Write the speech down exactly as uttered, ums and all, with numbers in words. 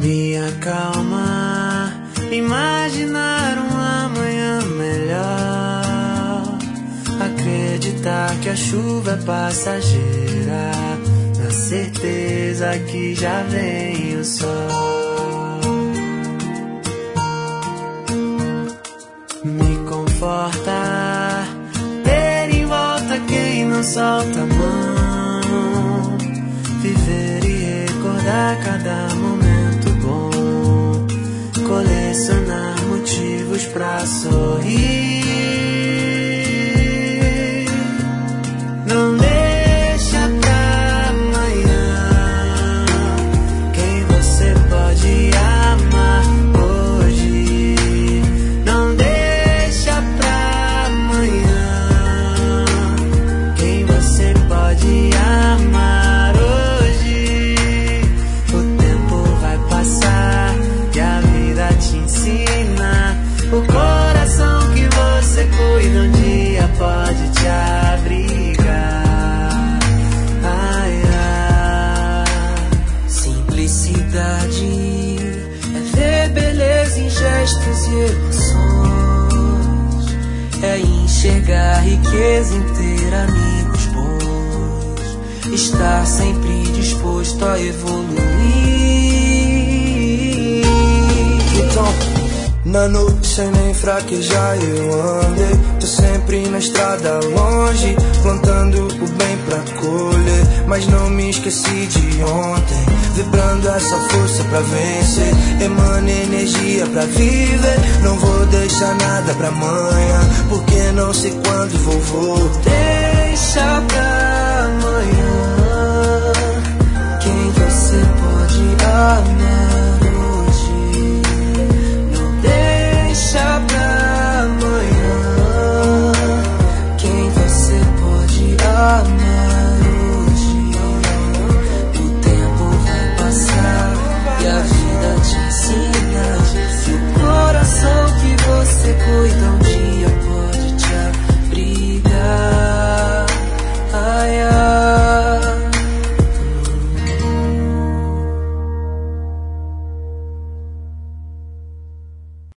Me acalma, imaginar um amanhã melhor. Acreditar que a chuva é passageira, na certeza que já vem o sol. Me conforta ter em volta quem não solta a mão. Viver e recordar cada momento bom. Colecionar motivos pra sorrir. Não deixa pra amanhã quem você pode amar hoje. Não deixa pra amanhã quem você pode amar hoje. O tempo vai passar e a vida te ensina. O coração que você cuida um dia pode te abrigar. Ai, ai. Simplicidade é ver beleza em gestos e emoções. É enxergar riqueza em ter amigos bons. Estar sempre disposto a evoluir. Então, na noite sem nem fraquejar eu andei. Tô sempre na estrada longe, plantando o bem pra colher. Mas não me esqueci de ontem, vibrando essa força pra vencer. Emana energia pra viver, não vou deixar nada pra amanhã, porque não sei quando vou voltar. Deixa pra